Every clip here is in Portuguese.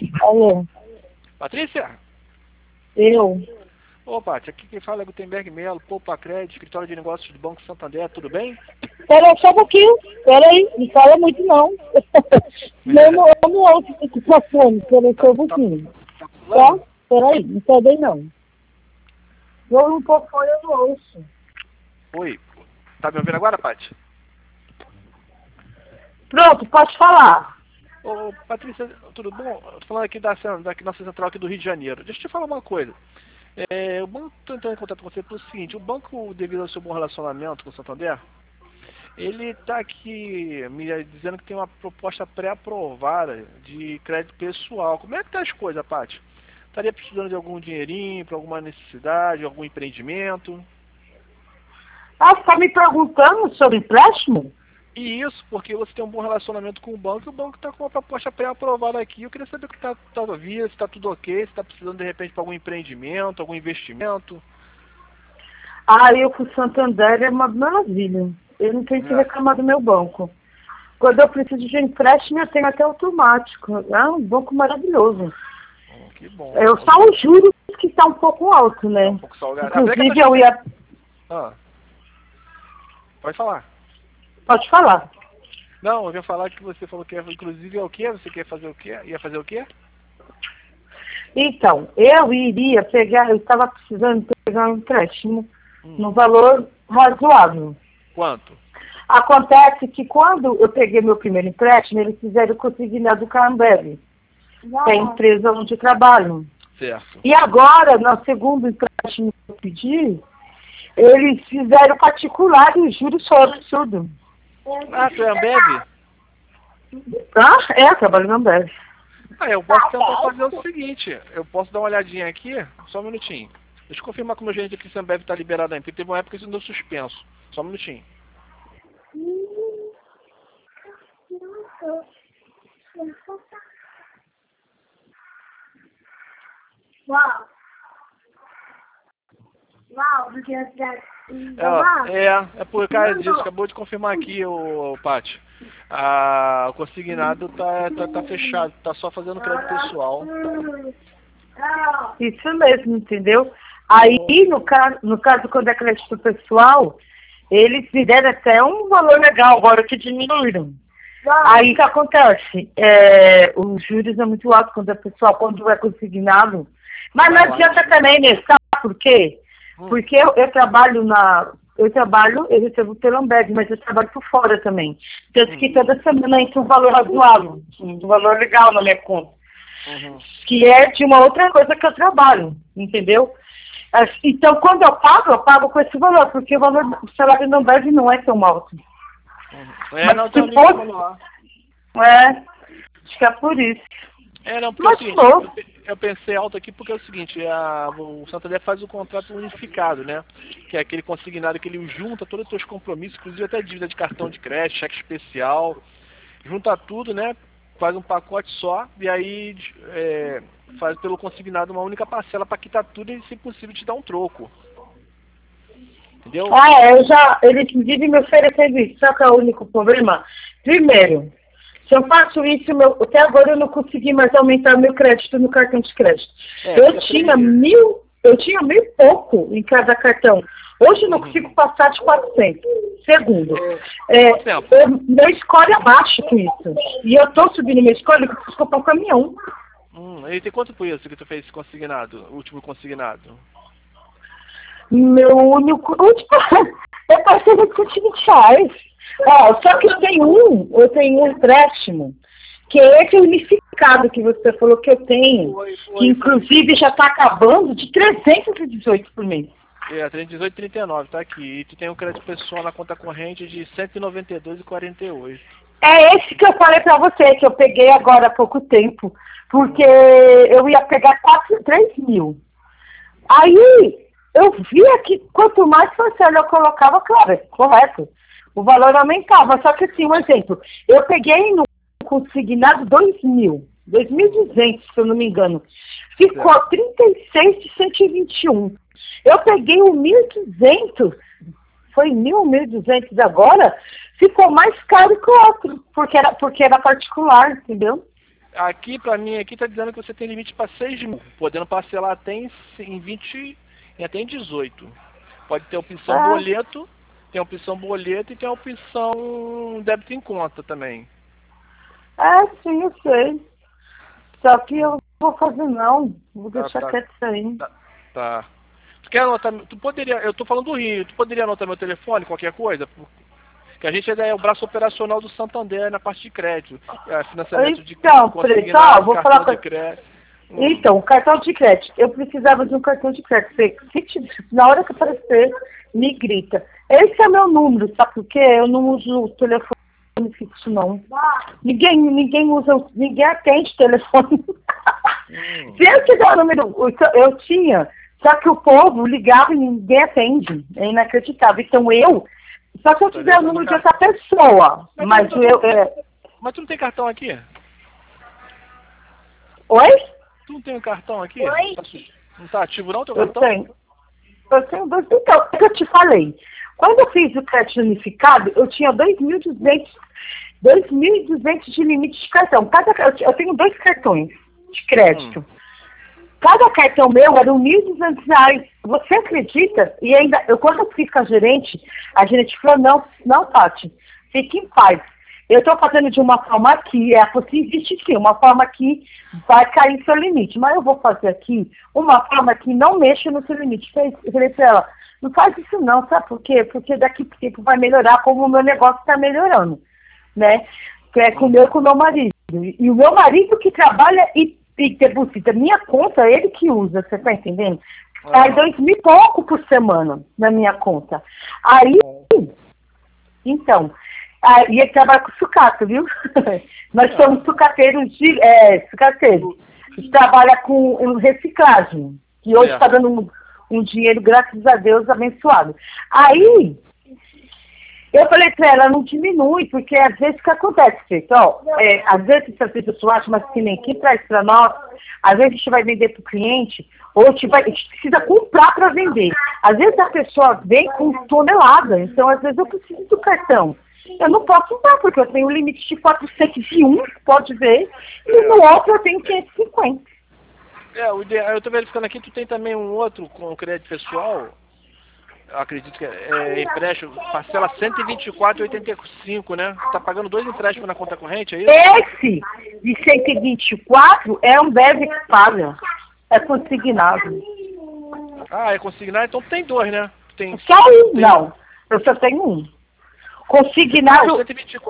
Alô, Patrícia? eu. Ô, Paty, aqui quem fala é Gutenberg Melo, Poupa Crédito, Escritório de Negócios do Banco Santander, tudo bem? Pera só um pouquinho. Pera aí, não fala muito não. Eu não ouço esse microfone, pera só um pouquinho. Tá Tá? falando? Pera aí, não tá bem não. Eu não tô fora, eu não ouço. Oi, tá me ouvindo agora, Paty? Pronto, pode falar. Ô, Patrícia, tudo bom? Eu tô falando aqui da nossa central aqui do Rio de Janeiro. Deixa eu te falar uma coisa. O banco está entrando em contato com você pelo seguinte, o banco, devido ao seu bom relacionamento com o Santander, ele está aqui me dizendo que tem uma proposta pré-aprovada de crédito pessoal. Como é que tá as coisas, Paty? Estaria precisando de algum dinheirinho para alguma necessidade, algum empreendimento? Ah, você tá me perguntando sobre empréstimo? E isso porque você tem um bom relacionamento com o banco e o banco está com uma proposta pré-aprovada aqui. Eu queria saber o que está via, se está tudo ok, se está precisando de repente para algum empreendimento, algum investimento. Ah, eu com o Santander é uma maravilha. Eu não tenho que reclamar do meu banco. Quando eu preciso de empréstimo, eu tenho até automático. É um banco maravilhoso. Que bom. Eu só os juros que está um pouco alto, né? Um pouco salgado. Inclusive, eu ia... Pode falar. Pode falar. Não, eu ia falar que você falou que inclusive é o quê? Você quer fazer o quê? Ia fazer o quê? Então, eu estava precisando pegar um empréstimo no valor razoável. Quanto? Acontece que quando eu peguei meu primeiro empréstimo, eles fizeram consignado com a Ambev, que é a empresa onde eu trabalho. Certo. E agora, no segundo empréstimo que eu pedi, eles fizeram particular e os juros são absurdos. Ah, tu é Ambev? Eu trabalho na Ambev. Eu posso tentar fazer o seguinte, eu posso dar uma olhadinha aqui, só um minutinho. Deixa eu confirmar com o meu gerente aqui se a Ambev está liberada aí, porque teve uma época que isso andou suspenso. Só um minutinho. É por causa disso, acabou de confirmar aqui, o Paty. O consignado tá fechado, tá só fazendo crédito pessoal. Isso mesmo, entendeu? Aí, no caso, quando é crédito pessoal, eles me deram até um valor legal, agora que diminuíram. Aí, o que acontece? Os juros é muito alto quando é pessoal, quando é consignado. Mas não adianta também, né? Sabe por quê? Porque eu trabalho eu recebo pelo Ambev, mas eu trabalho por fora também. Tanto que toda semana entra um valor razoável, um valor legal na minha conta. Que é de uma outra coisa que eu trabalho, entendeu? Então, quando eu pago com esse valor, porque o valor do salário da Ambev não é tão alto. Mas não, se for, acho que é por isso. Não, porque é o seguinte, eu pensei alto aqui porque é o seguinte, o Santander faz o contrato unificado, né? Que é aquele consignado que ele junta todos os seus compromissos, inclusive até dívida de cartão de crédito, cheque especial, junta tudo, né? Faz um pacote só e aí faz pelo consignado uma única parcela para quitar tudo e, se possível, te dar um troco. Entendeu? Ele inclusive me ofereceu isso, só que é o único problema. Primeiro, se eu faço isso, até agora eu não consegui mais aumentar meu crédito no cartão de crédito. Eu tinha mil e pouco em cada cartão. Hoje eu não consigo passar de 400. Segundo, meu score é baixo com isso. E eu estou subindo meu score porque eu preciso comprar um caminhão. E tem quanto por isso que tu fez consignado, o último consignado? Meu único... Eu passei de 120 reais. Só que eu tenho um empréstimo, que é esse unificado que você falou que eu tenho, que inclusive já está acabando, de 318 por mês. 318,39, tá aqui. E tu tem um crédito pessoal na conta corrente de 192,48. É esse que eu falei pra você, que eu peguei agora há pouco tempo, porque eu ia pegar 3 mil. Aí eu via que quanto mais parcela eu colocava, claro, correto, o valor aumentava. Só que assim, um exemplo, eu peguei no consignado 2.200, se eu não me engano. Ficou 36 de 121. Eu peguei o 1.200, foi 1.200 agora, ficou mais caro que o outro, porque era particular, entendeu? Aqui, pra mim, aqui tá dizendo que você tem limite para 6 mil, podendo parcelar até em 20, até em 18. Pode ter a opção boleto, tem a opção boleto e tem a opção débito em conta também. Sim, eu sei. Só que eu não vou fazer não. Vou deixar quieto isso aí. Tá. Tu quer anotar? Tu poderia, eu tô falando do Rio, tu poderia anotar meu telefone, qualquer coisa? Que a gente é o braço operacional do Santander na parte de crédito. Financiamento de consignado, vou falar de crédito. Então, o cartão de crédito. Eu precisava de um cartão de crédito. Na hora que aparecer, me grita. Esse é meu número, sabe por quê? Eu não uso o telefone fixo, não. Ninguém usa, ninguém atende telefone. Se eu te der o número, eu tinha, só que o povo ligava e ninguém atende. É inacreditável. Então só que eu te der o número de outra pessoa. Mas tu não tem cartão aqui? Oi? Tu não tem um cartão aqui? Oi? Não tá ativo não, teu cartão? Eu tenho dois. Então, é que eu te falei. Quando eu fiz o crédito unificado, eu tinha 2.200 de limite de cartão. Eu tenho 2 cartões de crédito. Cada cartão meu era R$1.200. Você acredita? E ainda, quando eu fiz com a gerente falou, não, Tati, fique em paz. Eu estou fazendo de uma forma que existe sim, uma forma que vai cair seu limite. Mas eu vou fazer aqui uma forma que não mexa no seu limite. Eu falei para ela, não faz isso não, sabe por quê? Porque daqui para tempo vai melhorar como o meu negócio está melhorando, né? Que é com o meu marido. E o meu marido que trabalha e deposita minha conta, ele que usa, você tá entendendo? Sai 2.000 e pouco por semana na minha conta. Aí, então... E ele trabalha com sucata, viu? Nós somos sucateiros sucateiros. A gente trabalha com reciclagem. E hoje está dando um dinheiro, graças a Deus, abençoado. Aí, eu falei para ela, não diminui, porque às vezes o que acontece, Feito? Às vezes as pessoas acham, mas que nem aqui traz para nós, às vezes a gente vai vender para o cliente, ou a gente precisa comprar para vender. Às vezes a pessoa vem com tonelada, então às vezes eu preciso do cartão. Eu não posso dar, porque eu tenho um limite de 401, pode ver, e no outro eu tenho 550. O ideal, eu estou verificando aqui, tu tem também um outro com crédito pessoal, eu acredito que empréstimo, parcela 124,85, né? Tu tá pagando 2 empréstimos na conta corrente, é isso? Esse de 124 é um débito que paga, é consignado. É consignado, então tem 2, né? Só um, não, eu só tenho um. Consignado. O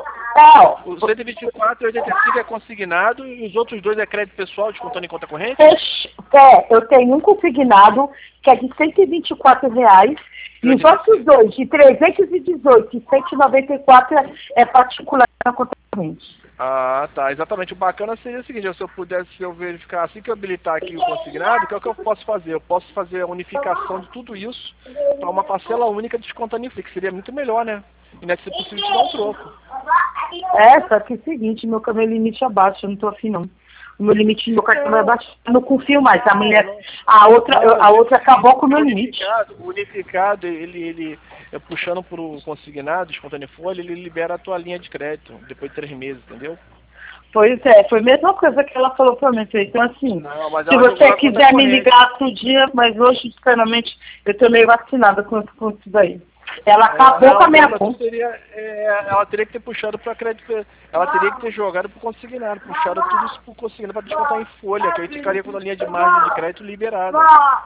124,85 é consignado e os outros 2 é crédito pessoal, descontando em conta corrente? Eu tenho um consignado que é de R$124 e os outros 2 de 318 e 194 é particular na conta corrente. Tá. Exatamente. O bacana seria o seguinte, se eu verificar assim que eu habilitar aqui o consignado, que é o que eu posso fazer? Eu posso fazer a unificação de tudo isso para uma parcela única descontando em FII, que seria muito melhor, né? E não é possível te dar um troco. Só que é o seguinte, meu limite é baixo, eu não tô afim não. O meu limite do meu cartão é baixo, eu não confio mais. A outra acabou com o meu limite. O unificado, ele puxando pro consignado, descontando em folha, ele libera a tua linha de crédito, depois de 3 meses, entendeu? Pois foi a mesma coisa que ela falou pra mim. Então, assim, se você quiser me ligar outro dia, mas hoje, sinceramente, eu tô meio vacinada com isso daí. Ela acabou com a minha conta. Ela teria que ter puxado para crédito, ela teria que ter jogado para o consignado, puxado tudo isso para o consignado para descontar em folha, que aí ficaria com a linha de margem de crédito liberada.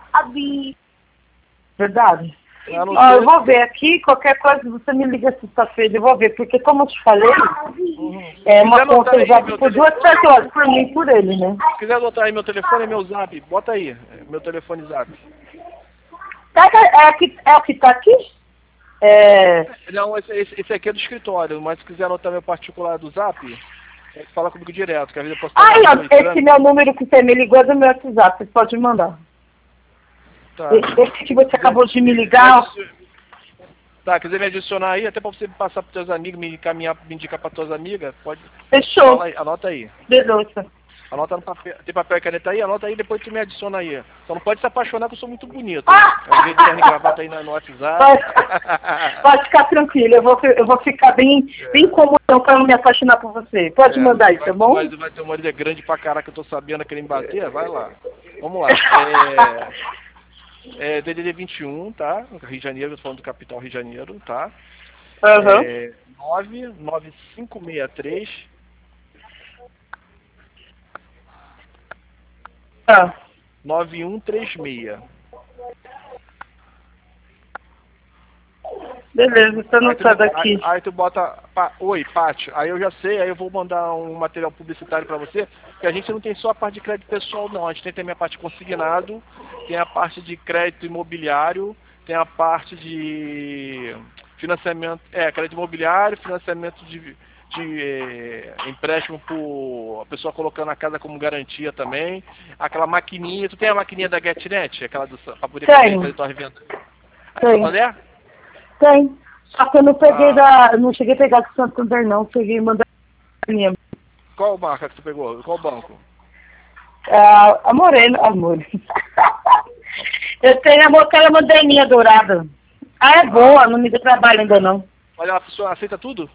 Verdade. Eu vou ver aqui, qualquer coisa você me liga sexta-feira, eu vou ver, porque como eu te falei, uma conta já por 2 pessoas, por mim e por ele, né? Se quiser anotar aí meu telefone, é meu zap, bota aí, meu telefone zap. É o que tá aqui? Não, esse aqui é do escritório, mas se quiser anotar meu particular do zap, fala comigo direto, que às vezes eu posso... esse meu número que você me ligou é do meu WhatsApp, você pode mandar. Tá. Esse que você acabou de me ligar... Quiser me adicionar aí, até pra você passar pros teus amigos, me indicar pra tuas amigas, pode... Fechou. Fala aí, anota aí. Beleza. Anota no papel. Tem papel e caneta aí? Anota aí, depois tu me adiciona aí. Só não pode se apaixonar que eu sou muito bonito. Às vezes terno e gravata aí no WhatsApp. Pode ficar tranquilo, eu vou ficar bem comodão pra não me apaixonar por você. Pode mandar aí, tá bom? Vai ter uma orelha grande pra caraca, eu tô sabendo que ele me bater, vai lá. Vamos lá. DDD 21, tá? Rio de Janeiro, eu tô falando do capital Rio de Janeiro, tá? 99563 9136. Beleza, tá anotado aqui. Aí tu bota, oi, Pátio, aí eu já sei, aí eu vou mandar um material publicitário pra você, porque a gente não tem só a parte de crédito pessoal não, a gente tem também a parte consignado, tem a parte de crédito imobiliário, tem a parte de financiamento, crédito imobiliário, financiamento de empréstimo por a pessoa colocando a casa como garantia também, aquela maquininha, tu tem a maquininha da GetNet, aquela pra poder fazer tua revenda? Tem. Tem. Só que eu não peguei não cheguei a pegar do Santander não, peguei e mandei a minha. Qual marca que tu pegou? Qual banco? A Morena, amor. Eu tenho aquela moderninha dourada. É boa, não me deu trabalho ainda não. Olha, a pessoa aceita tudo?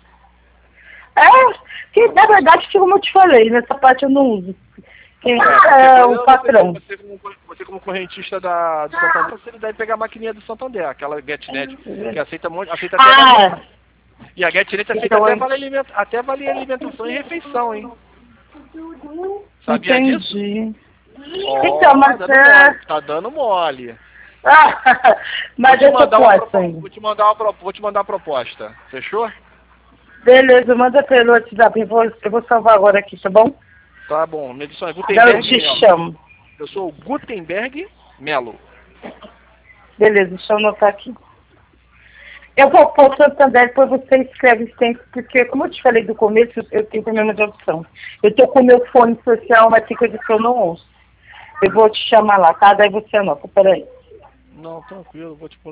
Que na verdade, como eu te falei, nessa parte eu não uso. Quem é o patrão. Você como correntista do Santander, você deve pegar a maquininha do Santander, aquela GetNet, que aceita até e a GetNet aceita até vale alimentação e refeição, hein? Sabia disso? Então, mas tá dando mole. Mas eu tô vou te mandar a proposta. Fechou? Beleza, manda pelo WhatsApp. Eu vou salvar agora aqui, tá bom? Tá bom. Minha edição é Gutenberg. Eu te chamo. Eu sou o Gutenberg Melo. Beleza, deixa eu anotar aqui. Eu vou pôr o Santander, depois você escreve sempre, porque, como eu te falei do começo, eu tenho problema de audição. Eu tô com o meu fone social, mas tem coisa que eu não ouço. Eu vou te chamar lá, tá? Daí você anota, peraí. Não, tranquilo, vou te